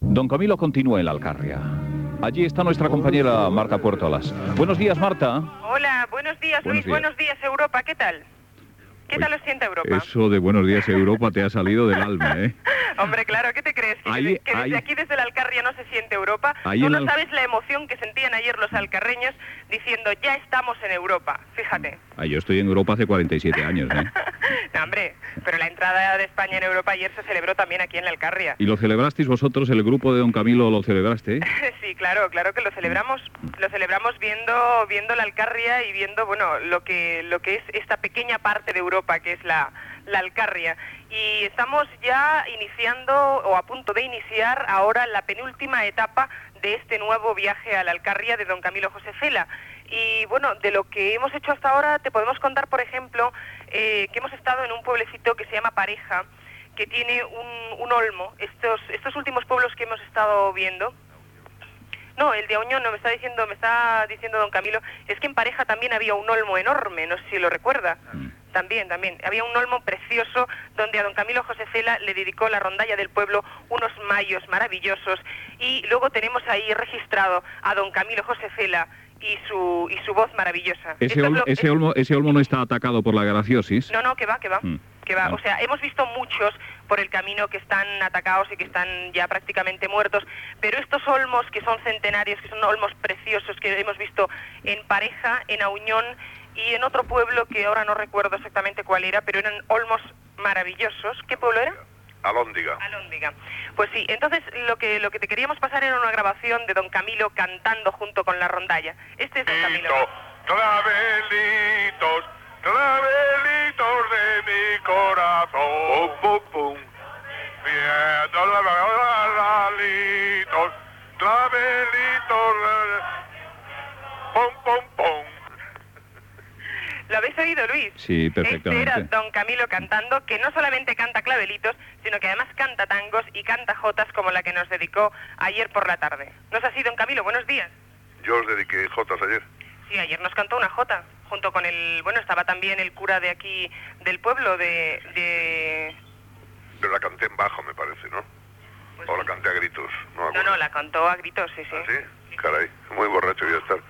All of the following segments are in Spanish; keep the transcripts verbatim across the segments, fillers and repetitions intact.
Don Camilo continúa en la Alcarria. Allí está nuestra compañera Marta Puertolas. Buenos días, Marta. Hola, buenos días, Buenos Luis. días. Buenos días, Europa. ¿Qué tal? ¿Qué Oye, tal os sienta Europa? Eso de buenos días, Europa, te ha salido del alma, ¿eh? Hombre, claro, ¿qué te crees? Que, Ahí- desde, que desde ahí- aquí, desde la Alcarria, no se siente Europa. Ahí Tú en no la- sabes la emoción que sentían ayer los alcarreños diciendo, ya estamos en Europa. Fíjate. Ah, yo estoy en Europa hace cuarenta y siete años, ¿eh? No, hombre, pero la entrada de España en Europa ayer se celebró también aquí en la Alcarria. ¿Y lo celebrasteis vosotros, el grupo de Don Camilo lo celebraste? ¿Eh? Sí, claro, claro que lo celebramos. Lo celebramos viendo viendo la Alcarria y viendo, bueno, lo que lo que es esta pequeña parte de Europa que es la la Alcarria. Y estamos ya iniciando o a punto de iniciar ahora la penúltima etapa de este nuevo viaje a la Alcarria de Don Camilo José Cela. Y bueno, de lo que hemos hecho hasta ahora te podemos contar, por ejemplo, eh, que hemos estado en un pueblecito que se llama Pareja, que tiene un, un olmo. Estos estos últimos pueblos que hemos estado viendo. No, el de Auñón, no, me está diciendo, me está diciendo Don Camilo, es que en Pareja también había un olmo enorme, no sé si lo recuerda. También, también. Había un olmo precioso donde a Don Camilo José Cela le dedicó la rondalla del pueblo unos mayos maravillosos. Y luego tenemos ahí registrado a Don Camilo José Cela y su y su voz maravillosa. Ese, Esto es olmo, lo- ese, es- olmo, ese olmo no está atacado por la graciosis. No, no, que va, que va. Mm. Que va. Ah. O sea, hemos visto muchos por el camino que están atacados y que están ya prácticamente muertos, pero estos olmos que son centenarios, que son olmos preciosos que hemos visto en Pareja, en Auñón y en otro pueblo que ahora no recuerdo exactamente cuál era, pero eran olmos maravillosos. ¿Qué pueblo era? Alhóndiga. Alhóndiga. Pues sí, entonces lo que lo que te queríamos pasar era una grabación de Don Camilo cantando junto con la rondalla. Este es Don Camilo. Clavelitos, clavelitos de mi corazón. Pum, pum, pum. Viendo los clavelitos, clavelitos. Pum, pum, pum. ¿Lo habéis oído, Luis? Sí, perfectamente. Este era Don Camilo cantando, que no solamente canta clavelitos, sino que además canta tangos y canta jotas como la que nos dedicó ayer por la tarde. ¿No es así, Don Camilo? Buenos días. Yo os dediqué jotas ayer. Sí, ayer nos cantó una jota, junto con el... Bueno, estaba también el cura de aquí, del pueblo, de... de... Pero la canté en bajo, me parece, ¿no? pues O la sí. canté a gritos. No, me No, acuerdo. no, la cantó a gritos, sí, sí. ¿Ah, sí? Caray, muy borracho voy a estar.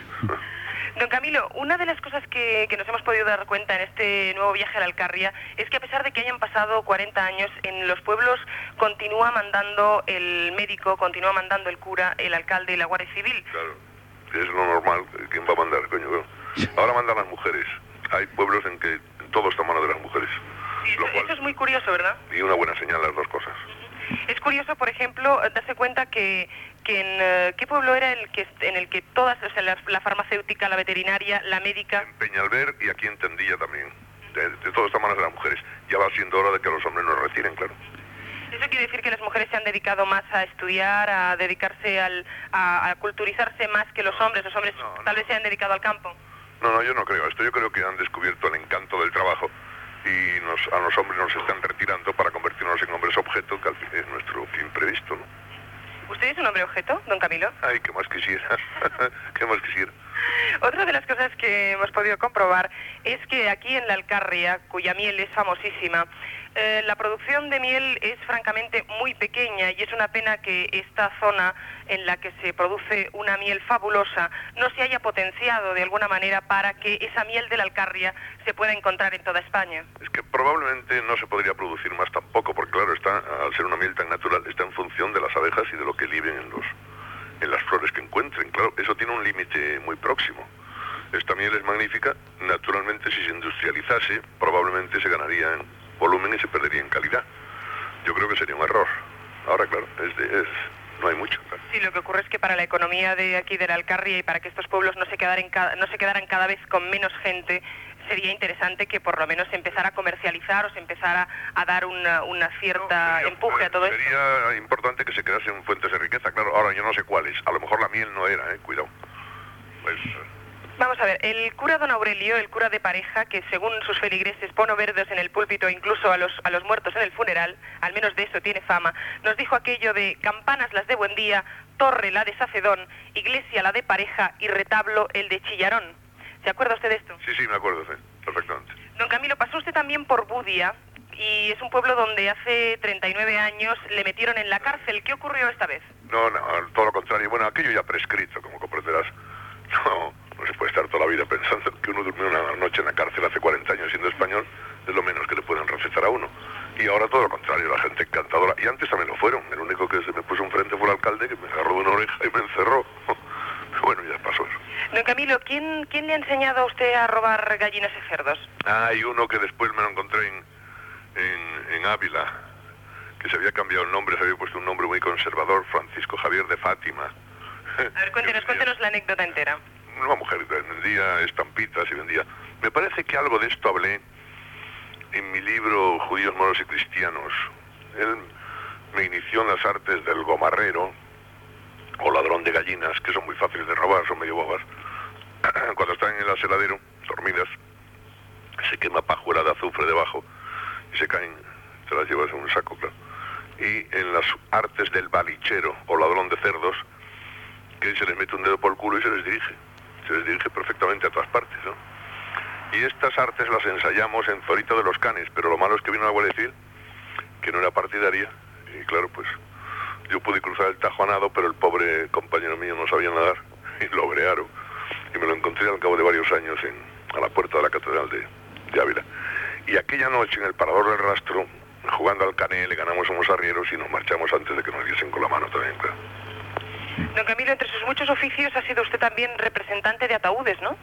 Don Camilo, una de las cosas que, que nos hemos podido dar cuenta en este nuevo viaje a la Alcarria es que a pesar de que hayan pasado cuarenta años, en los pueblos continúa mandando el médico, continúa mandando el cura, el alcalde y la Guardia Civil. Claro, es lo normal. ¿Quién va a mandar, coño? Claro. Ahora mandan las mujeres. Hay pueblos en que todo está a mano de las mujeres. Sí, Lo eso, cual- eso es muy curioso, ¿verdad? Y una buena señal las dos cosas. Es curioso, por ejemplo, darse cuenta que, que en eh, qué pueblo era el que en el que todas, o sea, la, la farmacéutica, la veterinaria, la médica... En Peñalver y aquí en Tendilla también. De, de todo está a manos de las mujeres. Ya va siendo hora de que los hombres nos retiren, claro. Eso quiere decir que las mujeres se han dedicado más a estudiar, a dedicarse al, a, a culturizarse más que los hombres. Los hombres No, no. tal vez se han dedicado al campo. No, no, yo no creo esto. Yo creo que han descubierto el encanto del trabajo y nos, a los hombres nos están retirando para convertirnos en hombres objeto, que al fin es nuestro fin previsto, ¿no? ¿Usted es un hombre objeto, don Camilo? Ay, qué más quisiera. Qué más quisiera. Otra de las cosas que hemos podido comprobar es que aquí en la Alcarria, cuya miel es famosísima, eh, la producción de miel es francamente muy pequeña y es una pena que esta zona en la que se produce una miel fabulosa no se haya potenciado de alguna manera para que esa miel de la Alcarria se pueda encontrar en toda España. Es que probablemente no se podría producir más tampoco, porque claro, está, al ser una miel tan natural, está en función de las abejas y de lo que liben en los en las flores que encuentren. Claro, eso tiene un límite muy próximo. Esta miel es magnífica. Naturalmente, si se industrializase, probablemente se ganaría en volumen y se perdería en calidad. Yo creo que sería un error. Ahora, claro, es de, es, no hay mucho. Claro. Sí, lo que ocurre es que para la economía de aquí de la Alcarria y para que estos pueblos no se quedaran cada, no se quedaran cada vez con menos gente, sería interesante que por lo menos se empezara a comercializar o se empezara a dar una, una cierta Sería- empuje a todo esto. Sería importante que se quedasen fuentes de riqueza, claro. Ahora yo no sé cuáles. A lo mejor la miel no era, eh, cuidado. Pues, Vamos a ver, el cura don Aurelio, el cura de Pareja, que según sus feligreses pone verdes en el púlpito incluso a los, a los muertos en el funeral, al menos de eso tiene fama, nos dijo aquello de campanas las de Buen Día, torre la de Sacedón, iglesia la de Pareja y retablo el de Chillarón. ¿Se acuerda usted de esto? sí, sí, me acuerdo, sí, perfectamente. Don Camilo, pasó usted también por Budia y es un pueblo donde hace treinta y nueve años le metieron en la cárcel. ¿Qué ocurrió esta vez? No, no, todo lo contrario. Bueno, aquello ya prescrito, como comprenderás. No, no se puede estar toda la vida pensando que uno durmió una noche en la cárcel hace cuarenta años siendo español, es lo menos que le pueden recetar a uno. Y ahora todo lo contrario, la gente encantadora. Y antes también lo fueron. El único que se me puso enfrente fue el alcalde, que me agarró de una oreja y me encerró. Pero bueno, ya pasó eso. Don Camilo, ¿quién, ¿quién le ha enseñado a usted a robar gallinas y cerdos? Ah, hay uno que después me lo encontré en, en, en Ávila, que se había cambiado el nombre, se había puesto un nombre muy conservador, Francisco Javier de Fátima. A ver, cuéntenos, cuéntenos la anécdota entera. Una mujer vendía estampitas y vendía... Me parece que algo de esto hablé en mi libro Judíos, Moros y Cristianos. Él me inició en las artes del gomarrero o ladrón de gallinas, que son muy fáciles de robar, son medio bobas. Cuando están en el aseladero, dormidas, se quema pajuera de azufre debajo y se caen, te las llevas en un saco, claro. Y en las artes del balichero o ladrón de cerdos, que se les mete un dedo por el culo y se les dirige. Se les dirige perfectamente a todas partes, ¿no? Y estas artes las ensayamos en Zorito de los Canes, pero lo malo es que vino la Guardia Civil, que no era partidaria, y claro, pues yo pude cruzar el Tajo a nado, pero el pobre compañero mío no sabía nadar, y lo brearon, y me lo encontré al cabo de varios años en, a la puerta de la Catedral de, de Ávila. Y aquella noche en el Parador del Rastro, jugando al cané, le ganamos a unos arrieros y nos marchamos antes de que nos diesen con la mano también, claro. Don Camilo, entre sus muchos oficios ha sido usted también representante de ataúdes, ¿no?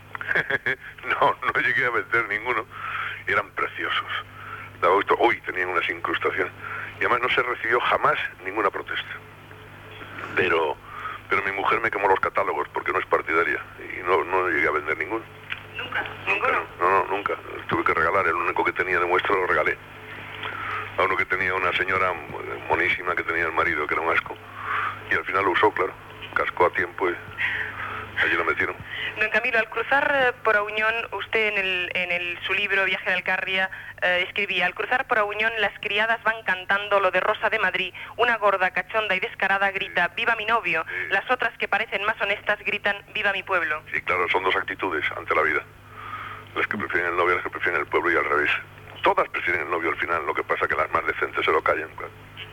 No, no llegué a vender ninguno. Eran preciosos. Daba gusto. Uy, tenían unas incrustaciones. Y además no se recibió jamás ninguna protesta. Pero pero mi mujer me quemó los catálogos porque no es partidaria. Y no, no llegué a vender ninguno. ¿Nunca? ¿Ninguno? ¿Ninguno? No, no, nunca. Tuve que regalar. El único que tenía de muestra lo regalé. A uno que tenía una señora monísima que tenía el marido, que era un asco. Y al final lo usó, claro. Cascó a tiempo y allí lo metieron. Don Camilo, al cruzar eh, por Auñón, usted en, el, en el, su libro Viaje de Alcarria eh, escribía: al cruzar por Auñón las criadas van cantando lo de Rosa de Madrid, una gorda, cachonda y descarada grita ¡viva mi novio! Sí. Las otras que parecen más honestas gritan ¡viva mi pueblo! Sí, claro, son dos actitudes ante la vida. Las que prefieren el novio, las que prefieren el pueblo y al revés. Todas prefieren el novio al final, lo que pasa que las más decentes se lo callan, claro.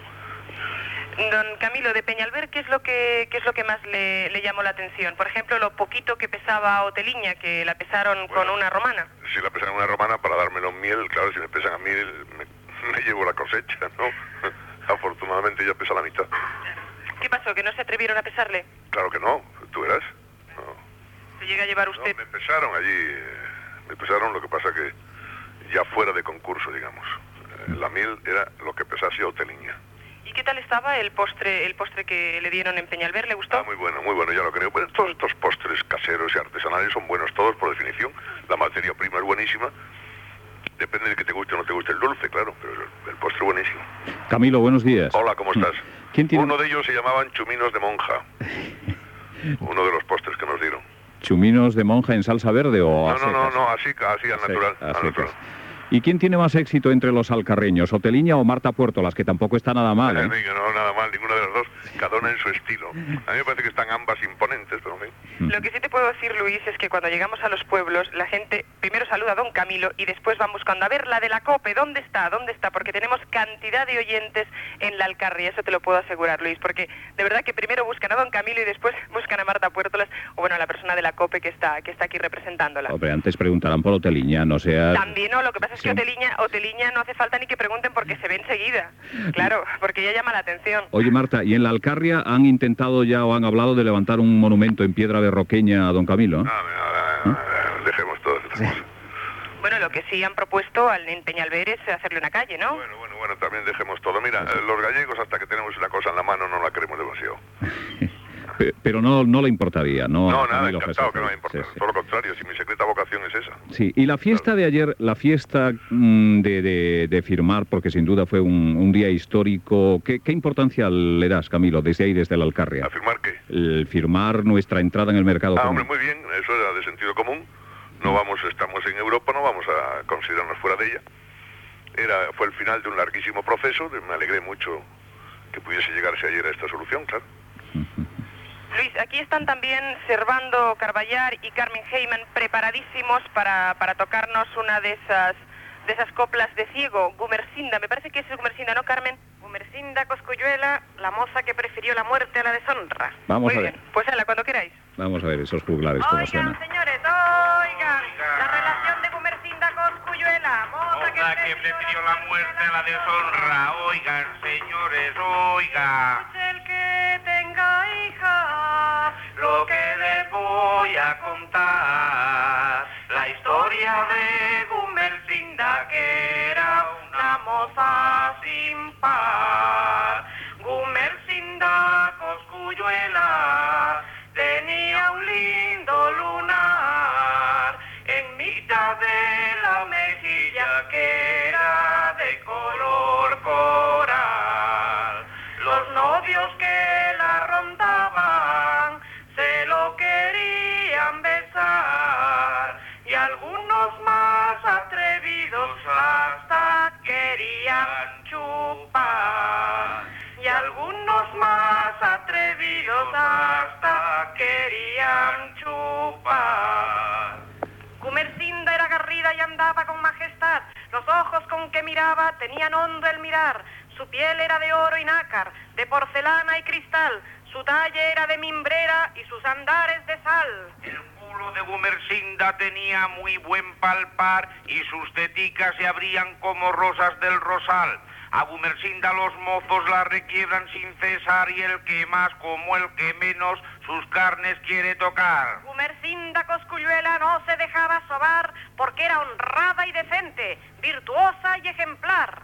Don Camilo, de Peñalver, ¿qué es lo que qué es lo que más le, le llamó la atención? Por ejemplo, lo poquito que pesaba Oteliña, que la pesaron bueno, con una romana. Si la pesaron una romana para dármelo en miel, claro, si me pesan a miel me, me llevo la cosecha, ¿no? Afortunadamente ya pesa la mitad. ¿Qué pasó? ¿Que no se atrevieron a pesarle? Claro que no, tú verás. No. ¿Se llega a llevar usted? No, me pesaron allí, me pesaron, lo que pasa que ya fuera de concurso, digamos. La miel era lo que pesase Oteliña. ¿Y qué tal estaba el postre el postre que le dieron en Peñalver? ¿Le gustó? Ah, muy bueno, muy bueno, ya lo creo. Bueno, todos estos postres caseros y artesanales son buenos todos, por definición. La materia prima es buenísima. Depende de que te guste o no te guste el dulce, claro, pero el, el postre es buenísimo. Camilo, buenos días. Hola, ¿cómo estás? ¿Quién tiene... Uno de ellos se llamaban chuminos de monja. Uno de los postres que nos dieron. ¿Chuminos de monja en salsa verde o a No, no, no, no, así, así al natural. A al natural. ¿Y quién tiene más éxito entre los alcarreños, Oteliña o Marta Puertolas, que tampoco está nada mal, ¿eh? Sí, no, nada mal, ninguna de las dos, cada una en su estilo. A mí me parece que están ambas imponentes, pero en fin. Lo que sí te puedo decir, Luis, es que cuando llegamos a los pueblos, la gente primero saluda a don Camilo y después van buscando, a ver, la de la COPE, ¿dónde está? ¿Dónde está? Porque tenemos cantidad de oyentes en la Alcarria, eso te lo puedo asegurar, Luis, porque de verdad que primero buscan a don Camilo y después buscan a Marta Puertolas, o bueno, a la persona de la COPE que está, que está aquí representándola. Hombre, antes preguntarán por Oteliña, no sea... También no, lo que pasa es que sí. Oteliña, Oteliña no hace falta ni que pregunten porque se ve enseguida. Claro, porque ella llama la atención. Oye, Marta, ¿y en la Alcarria han intentado ya o han hablado de levantar un monumento en piedra berroqueña a don Camilo? ¿Eh? Ah, ¿Eh? Dejemos todas estas cosas. Bueno, lo que sí han propuesto al en Peñalver es hacerle una calle, ¿no? Bueno, bueno, bueno, también dejemos todo. Mira, los gallegos hasta que tenemos una cosa en la mano no la queremos demasiado. Pero no, no le importaría, ¿no? No, nada, encantado que no me importa. Sí, sí. Todo lo contrario, si mi secreta vocación es esa. Sí, y la fiesta claro. de ayer, la fiesta mmm, de, de, de firmar, porque sin duda fue un, un día histórico, ¿qué, ¿qué importancia le das, Camilo, desde ahí, desde la Alcarria? ¿A firmar qué? El firmar nuestra entrada en el mercado ah, común. Hombre, muy bien, eso era de sentido común. No vamos, estamos en Europa, no vamos a considerarnos fuera de ella. Era, fue el final de un larguísimo proceso, me alegré mucho que pudiese llegarse ayer a esta solución, claro. Luis, aquí están también Servando Carballar y Carmen Heyman preparadísimos para, para tocarnos una de esas de esas coplas de ciego, Gumersinda, me parece que es Gumersinda, ¿no, Carmen? Gumersinda Cosculluela, la moza que prefirió la muerte a la deshonra. Vamos Muy a bien, ver. pues hala, cuando queráis. Vamos a ver esos juglares cómo Oigan, suenan. señores, oigan, la relación de Gumersinda Cosculluela, moza, Moza que prefirió la muerte a la deshonra. Oigan, señores, oiga. El que tenga hija, Lo que les voy a contar, la historia de Gumersinda, que era una moza sin par. Gumersinda Cosculluela tenía un lindo lunar en mitad de la mejilla, que era de color coral. Los novios que la rondaban se lo querían besar, y algunos más atrevidos hasta querían chupar, y algunos más atrevidos hasta querían chupar. Gumersinda era garrida y andaba con majestad, los ojos con que miraba tenían hondo el mirar, su piel era de oro y nácar, de porcelana y cristal, su talle era de mimbrera y sus andares de sal. El culo de Gumersinda tenía muy buen palpar y sus teticas se abrían como rosas del rosal. A Gumersinda los mozos la requiebran sin cesar, y el que más como el que menos sus carnes quiere tocar. Gumersinda Cosculluela no se dejaba sobar porque era honrada y decente, virtuosa y ejemplar.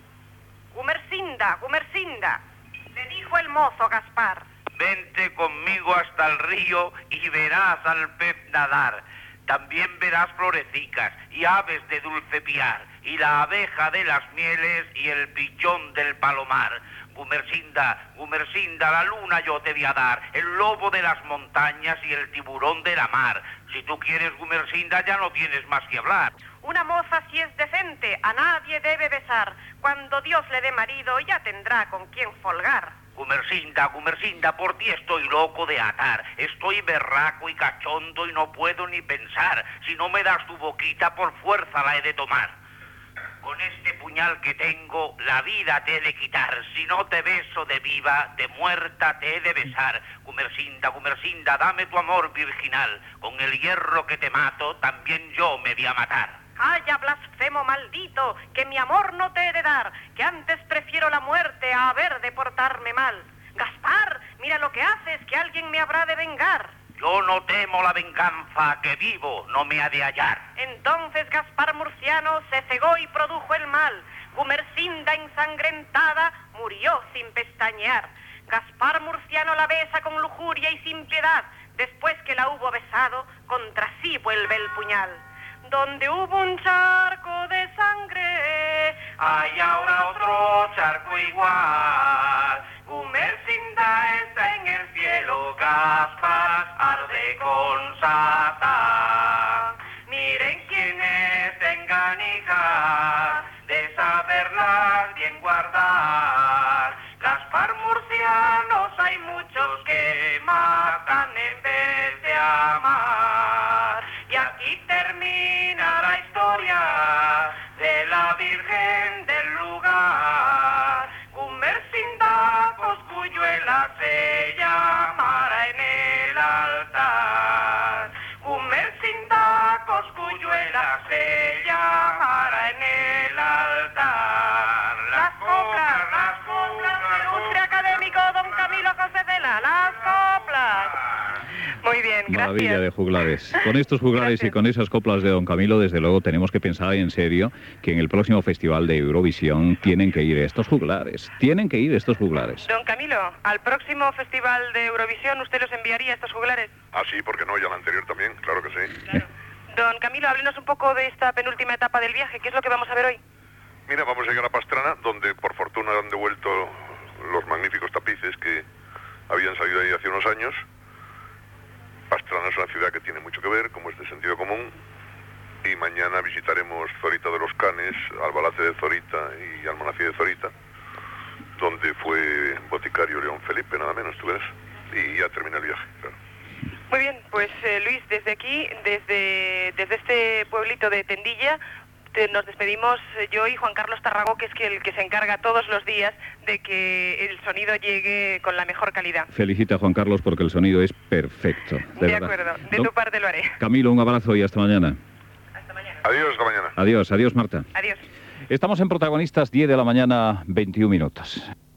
Gumersinda, Gumersinda, le dijo el mozo Gaspar. Vente conmigo hasta el río y verás al pez nadar. También verás florecicas y aves de dulce piar, y la abeja de las mieles y el pichón del palomar. Gumersinda, Gumersinda, la luna yo te voy a dar, el lobo de las montañas y el tiburón de la mar. Si tú quieres, Gumersinda, ya no tienes más que hablar. Una moza si es decente a nadie debe besar, cuando Dios le dé marido ya tendrá con quien folgar. Gumersinda, Gumersinda, por ti estoy loco de atar. Estoy berraco y cachondo y no puedo ni pensar. Si no me das tu boquita, por fuerza la he de tomar. Con este puñal que tengo, la vida te he de quitar. Si no te beso de viva, de muerta te he de besar. Gumersinda, Gumersinda, dame tu amor virginal. Con el hierro que te mato, también yo me voy a matar. Calla, blasfemo maldito, que mi amor no te he de dar, que antes prefiero la muerte a haber de portarme mal. Gaspar, mira lo que haces, que alguien me habrá de vengar. Yo no temo la venganza, que vivo no me ha de hallar. Entonces Gaspar Murciano se cegó y produjo el mal. Gumersinda ensangrentada murió sin pestañear. Gaspar Murciano la besa con lujuria y sin piedad. Después que la hubo besado, contra sí vuelve el puñal. Donde hubo un charco de sangre, hay ahora otro charco igual. Gumersinda está en el cielo, Gaspar arde con Satán. Miren quiénes tengan hijas, de saberlas bien guardar. Gaspar Murcianos hay muchos que matan en vez de amar. Y aquí termina la historia de la Virgen del lugar. Gumersinda Cosculluela se llamará en el altar. Gumersinda Cosculluela se llamará en el altar. las coplas, las coplas del ilustre académico don Camilo José Cela, las coplas. Muy bien, gracias. Maravilla de juglares. Con estos juglares Gracias. y con esas coplas de don Camilo, desde luego tenemos que pensar en serio que en el próximo Festival de Eurovisión tienen que ir estos juglares. Tienen que ir estos juglares. Don Camilo, al próximo Festival de Eurovisión, ¿usted los enviaría estos juglares? Ah, sí, ¿por qué no? Y al anterior también, claro que sí. Claro. Don Camilo, háblenos un poco de esta penúltima etapa del viaje. ¿Qué es lo que vamos a ver hoy? Mira, vamos a llegar a Pastrana, donde por fortuna han devuelto los magníficos tapices que habían salido ahí hace unos años. Pastrana es una ciudad que tiene mucho que ver, como es de sentido común, y mañana visitaremos Zorita de los Canes, Albalate de Zorita y Almanacía de Zorita, donde fue boticario León Felipe, nada menos, tú ves, y ya termina el viaje, claro. Muy bien, pues eh, Luis, desde aquí, desde, desde este pueblito de Tendilla, te- nos despedimos eh, yo y Juan Carlos Tarragó, que es que el que se encarga todos los días de que el sonido llegue con la mejor calidad. Felicita a Juan Carlos porque el sonido es perfecto. De, De verdad. acuerdo, de No- tu parte lo haré. Camilo, un abrazo y hasta mañana. Hasta mañana. Adiós, hasta mañana. Adiós, adiós Marta. Adiós. Estamos en Protagonistas, diez de la mañana, veintiún minutos.